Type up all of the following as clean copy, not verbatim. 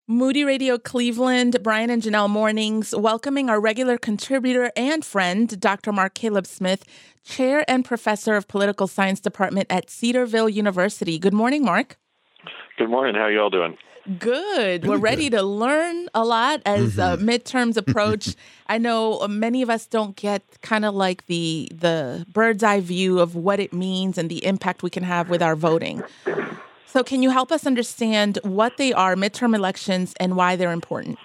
Moody Radio Cleveland, Brian and Janelle Mornings, welcoming our regular contributor and friend, Dr. Mark Caleb Smith, Chair and Professor of Political Science Department at Cedarville University. Good morning, Mark. Good morning. How are you all doing? Good. We're ready to learn a lot as midterms approach. I know many of us don't get kind of like the bird's eye view of what it means and the impact we can have with our voting. So can you help us understand what they are, midterm elections, and why they're important?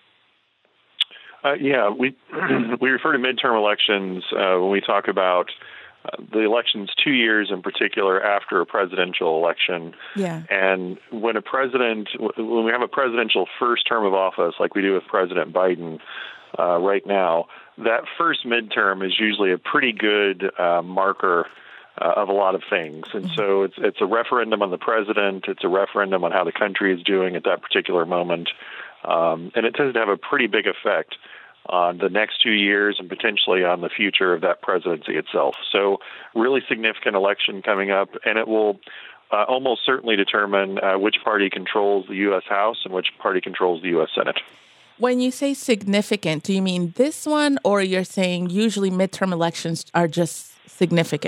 We refer to midterm elections when we talk about the elections 2 years in particular after a presidential election. Yeah. And when we have a presidential first term of office, like we do with President Biden right now, that first midterm is usually a pretty good marker of a lot of things. And so it's a referendum on the president. It's a referendum on how the country is doing at that particular moment. And it tends to have a pretty big effect on the next 2 years and potentially on the future of that presidency itself. So really significant election coming up, and it will almost certainly determine which party controls the U.S. House and which party controls the U.S. Senate. When you say significant, do you mean this one, or you're saying usually midterm elections are just significant?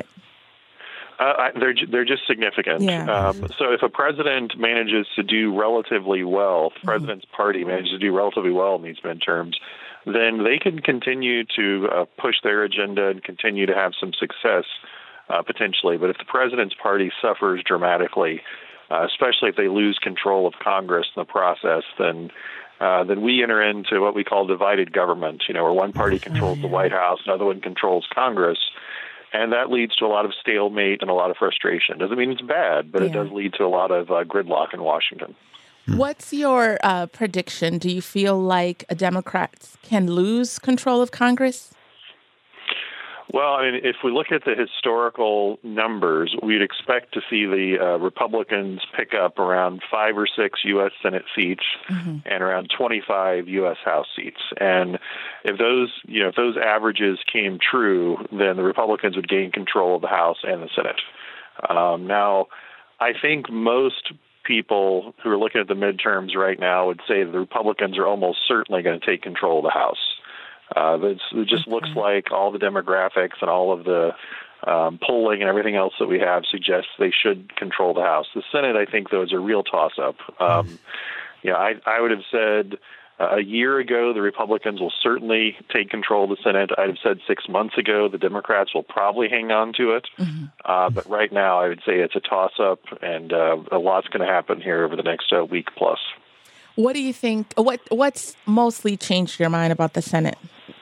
They're just significant. Yeah. So if a president manages to do relatively well, the president's party manages to do relatively well in these midterms, then they can continue to push their agenda and continue to have some success potentially. But if the president's party suffers dramatically, especially if they lose control of Congress in the process, then we enter into what we call divided government, where one party controls the White House, another one controls Congress. And that leads to a lot of stalemate and a lot of frustration. Doesn't mean it's bad, but it does lead to a lot of gridlock in Washington. What's your prediction? Do you feel like Democrats can lose control of Congress? Well, I mean, if we look at the historical numbers, we'd expect to see the Republicans pick up around 5 or 6 U.S. Senate seats and around 25 U.S. House seats. And if those averages came true, then the Republicans would gain control of the House and the Senate. Now, I think most people who are looking at the midterms right now would say the Republicans are almost certainly going to take control of the House. It just looks like all the demographics and all of the polling and everything else that we have suggests they should control the House. The Senate, I think, though, is a real toss-up. I would have said a year ago the Republicans will certainly take control of the Senate. I'd have said 6 months ago the Democrats will probably hang on to it. But right now I would say it's a toss-up, and a lot's going to happen here over the next week plus. What do you think? What's mostly changed your mind about the Senate?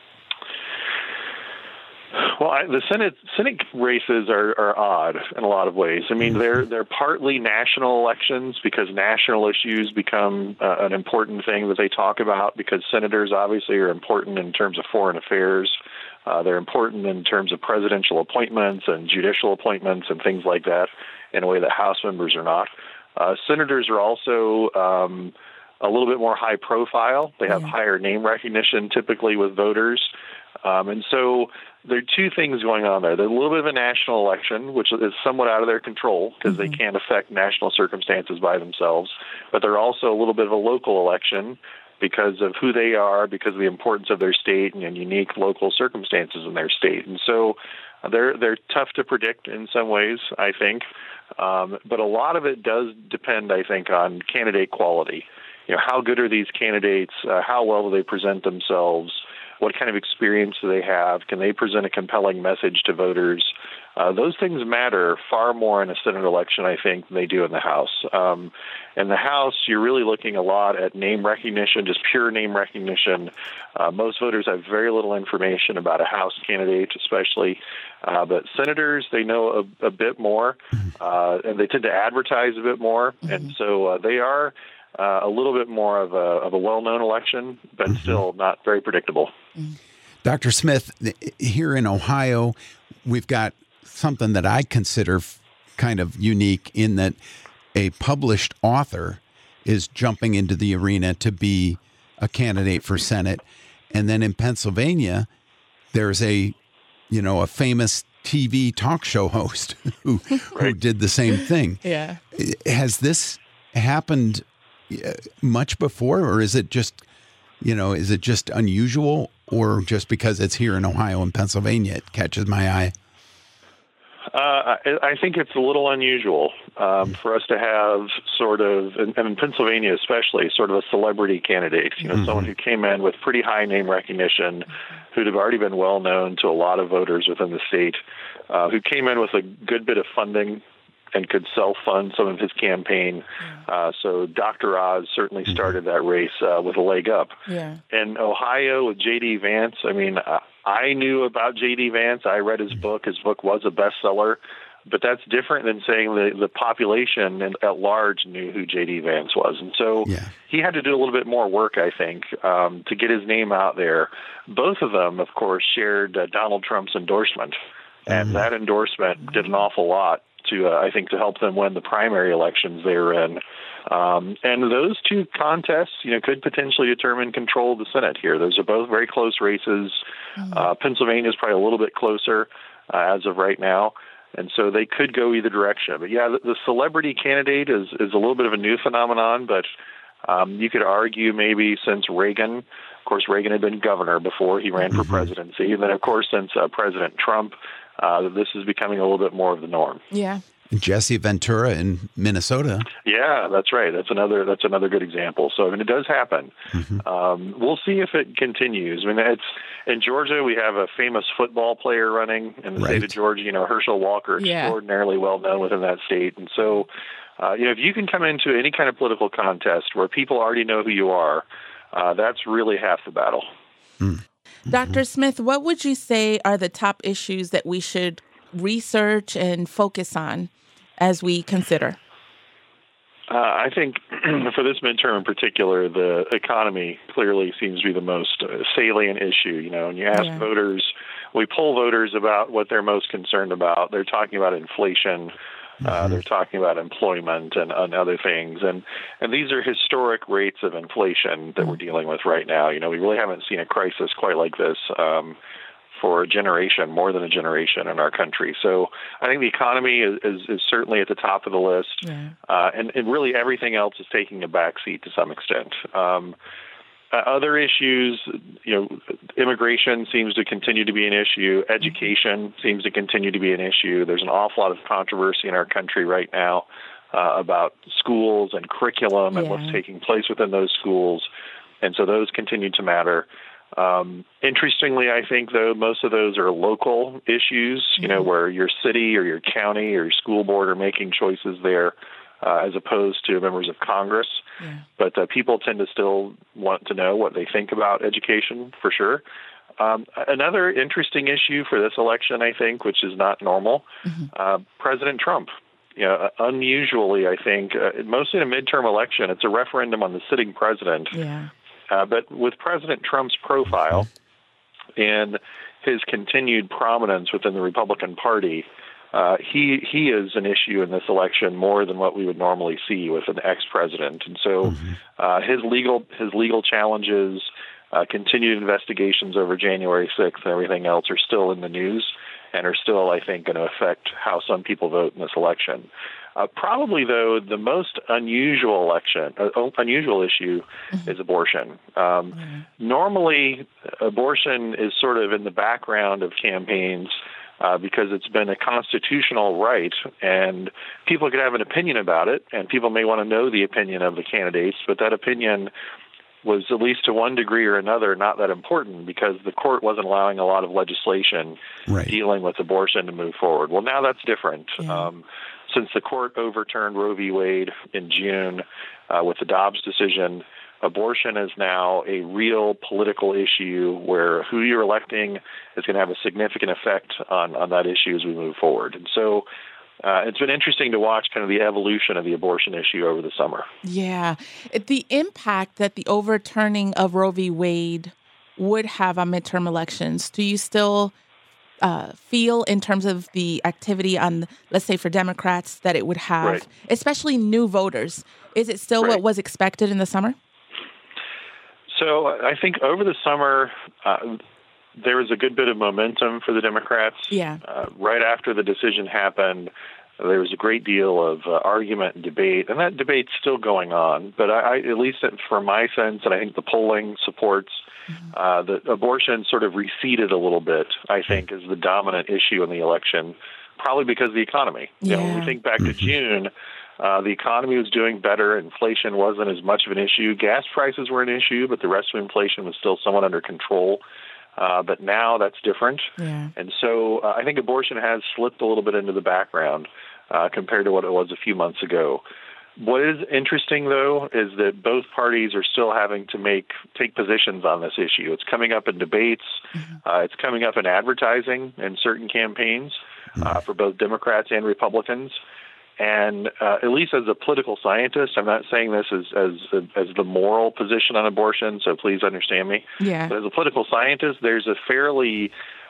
Well, the Senate races are odd in a lot of ways. I mean, they're partly national elections because national issues become an important thing that they talk about, because senators obviously are important in terms of foreign affairs. They're important in terms of presidential appointments and judicial appointments and things like that in a way that House members are not. Senators are also a little bit more high profile. They have higher name recognition typically with voters. And so there are two things going on there. There's a little bit of a national election, which is somewhat out of their control because they can't affect national circumstances by themselves. But they're also a little bit of a local election because of who they are, because of the importance of their state and unique local circumstances in their state. And so they're tough to predict in some ways, I think. But a lot of it does depend, I think, on candidate quality. How good are these candidates? How well do they present themselves? What kind of experience do they have? Can they present a compelling message to voters? Those things matter far more in a Senate election, I think, than they do in the House. In the House, you're really looking a lot at name recognition, just pure name recognition. Most voters have very little information about a House candidate, especially. But senators, they know a bit more, and they tend to advertise a bit more. And so they are a little bit more of a well-known election, but still not very predictable. Dr. Smith, here in Ohio, we've got something that I consider kind of unique in that a published author is jumping into the arena to be a candidate for Senate. And then in Pennsylvania, there's a famous TV talk show host who did the same thing. Yeah. Has this happened much before, or is it just, is it just unusual, or just because it's here in Ohio and Pennsylvania, it catches my eye? I think it's a little unusual for us to have sort of, and in Pennsylvania especially, sort of a celebrity candidate, someone who came in with pretty high name recognition, who'd have already been well known to a lot of voters within the state, who came in with a good bit of funding and could self-fund some of his campaign. So Dr. Oz certainly started that race with a leg up. Yeah. In Ohio with J.D. Vance, I knew about J.D. Vance. I read his book. His book was a bestseller. But that's different than saying the population at large knew who J.D. Vance was. And so he had to do a little bit more work, I think, to get his name out there. Both of them, of course, shared Donald Trump's endorsement. And that endorsement did an awful lot to, I think, to help them win the primary elections they were in. And those two contests, could potentially determine control of the Senate here. Those are both very close races. Pennsylvania is probably a little bit closer as of right now. And so they could go either direction. But the celebrity candidate is a little bit of a new phenomenon, but you could argue maybe since Reagan, of course, Reagan had been governor before he ran for presidency. And then, of course, since President Trump, this is becoming a little bit more of the norm. Yeah. Jesse Ventura in Minnesota. Yeah, that's right. That's another good example. So it does happen. We'll see if it continues. It's in Georgia. We have a famous football player running in the state of Georgia. Herschel Walker, extraordinarily well known within that state. And so, if you can come into any kind of political contest where people already know who you are, that's really half the battle. Dr. Smith, what would you say are the top issues that we should research and focus on as we consider? I think for this midterm in particular, the economy clearly seems to be the most salient issue. And you ask voters, we poll voters about what they're most concerned about. They're talking about inflation. They're talking about employment and other things. And these are historic rates of inflation that we're dealing with right now. We really haven't seen a crisis quite like this for a generation, more than a generation in our country. So I think the economy is certainly at the top of the list. And really everything else is taking a backseat to some extent. Other issues, immigration seems to continue to be an issue. Education seems to continue to be an issue. There's an awful lot of controversy in our country right now about schools and curriculum and what's taking place within those schools. And so those continue to matter. Interestingly, I think, though, most of those are local issues, where your city or your county or your school board are making choices there as opposed to members of Congress. But people tend to still want to know what they think about education, for sure. Another interesting issue for this election, I think, which is not normal, President Trump. Unusually, I think, mostly in a midterm election, it's a referendum on the sitting president. But with President Trump's profile and his continued prominence within the Republican Party, he is an issue in this election more than what we would normally see with an ex-president. And so his legal challenges, continued investigations over January 6th and everything else are still in the news and are still, I think, going to affect how some people vote in this election. Probably, though, the most unusual issue is abortion. Normally, abortion is sort of in the background of campaigns because it's been a constitutional right, and people could have an opinion about it, and people may want to know the opinion of the candidates, but that opinion was, at least to one degree or another, not that important because the court wasn't allowing a lot of legislation dealing with abortion to move forward. Well, now that's different. Since the court overturned Roe v. Wade in June with the Dobbs decision, abortion is now a real political issue where who you're electing is going to have a significant effect on that issue as we move forward. And so it's been interesting to watch kind of the evolution of the abortion issue over the summer. Yeah. The impact that the overturning of Roe v. Wade would have on midterm elections, do you still feel in terms of the activity on, let's say, for Democrats that it would have, especially new voters? Is it still what was expected in the summer? So I think over the summer, there was a good bit of momentum for the Democrats. Right after the decision happened, There was a great deal of argument and debate, and that debate's still going on. But I at least from my sense, and I think the polling supports, that abortion sort of receded a little bit, I think, as the dominant issue in the election, probably because of the economy. Yeah. When we think back to June, the economy was doing better. Inflation wasn't as much of an issue. Gas prices were an issue, but the rest of inflation was still somewhat under control. But now that's different. Yeah. And so I think abortion has slipped a little bit into the background compared to what it was a few months ago. What is interesting, though, is that both parties are still having to take positions on this issue. It's coming up in debates. It's coming up in advertising in certain campaigns for both Democrats and Republicans. And at least as a political scientist, I'm not saying this as the moral position on abortion, so please understand me. Yeah. But as a political scientist, there's a fairly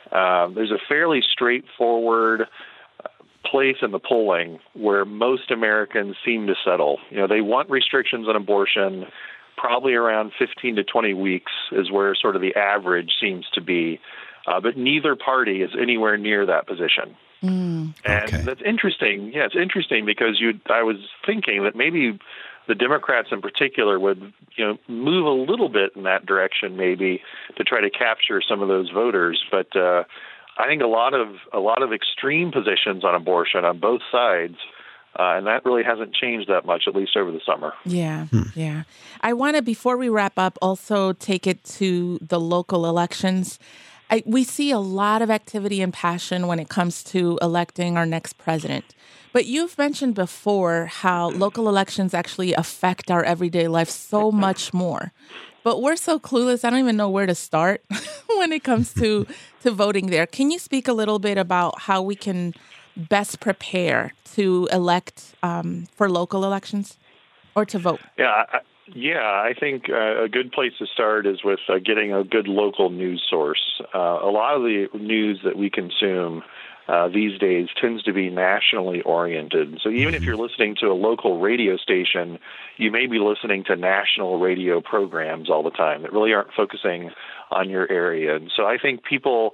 straightforward place in the polling where most Americans seem to settle. They want restrictions on abortion. Probably around 15 to 20 weeks is where sort of the average seems to be. But neither party is anywhere near that position. And that's interesting. Yeah, it's interesting because I was thinking that maybe the Democrats in particular would, move a little bit in that direction, maybe to try to capture some of those voters. But I think a lot of extreme positions on abortion on both sides, and that really hasn't changed that much, at least over the summer. Yeah, yeah. I want to, before we wrap up, also take it to the local elections. We see a lot of activity and passion when it comes to electing our next president. But you've mentioned before how local elections actually affect our everyday life so much more. But we're so clueless, I don't even know where to start when it comes to voting there. Can you speak a little bit about how we can best prepare to elect for local elections or to vote? Yeah, I think a good place to start is with getting a good local news source. A lot of the news that we consume these days tends to be nationally oriented. So even if you're listening to a local radio station, you may be listening to national radio programs all the time that really aren't focusing on your area. And so I think people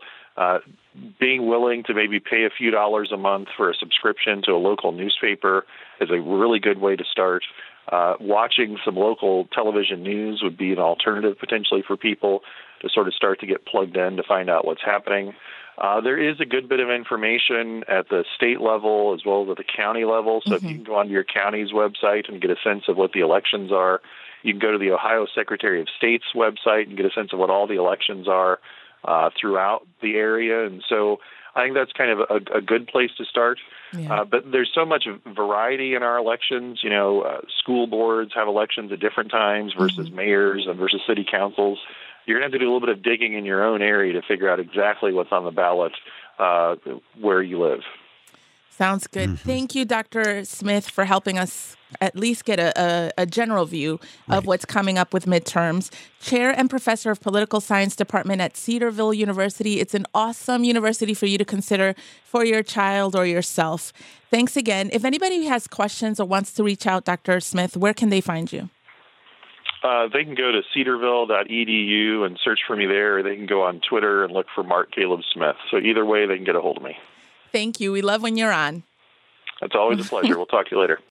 being willing to maybe pay a few dollars a month for a subscription to a local newspaper is a really good way to start. Watching some local television news would be an alternative potentially for people to sort of start to get plugged in to find out what's happening. There is a good bit of information at the state level as well as at the county level. So if you can go onto your county's website and get a sense of what the elections are, you can go to the Ohio Secretary of State's website and get a sense of what all the elections are throughout the area. And so I think that's kind of a good place to start. Yeah. But there's so much variety in our elections. School boards have elections at different times versus mayors and versus city councils. You're going to have to do a little bit of digging in your own area to figure out exactly what's on the ballot where you live. Sounds good. Thank you, Dr. Smith, for helping us at least get a general view of what's coming up with midterms. Chair and Professor of Political Science Department at Cedarville University. It's an awesome university for you to consider for your child or yourself. Thanks again. If anybody has questions or wants to reach out, Dr. Smith, where can they find you? They can go to cedarville.edu and search for me there, or they can go on Twitter and look for Mark Caleb Smith. So either way, they can get a hold of me. Thank you. We love when you're on. It's always a pleasure. We'll talk to you later.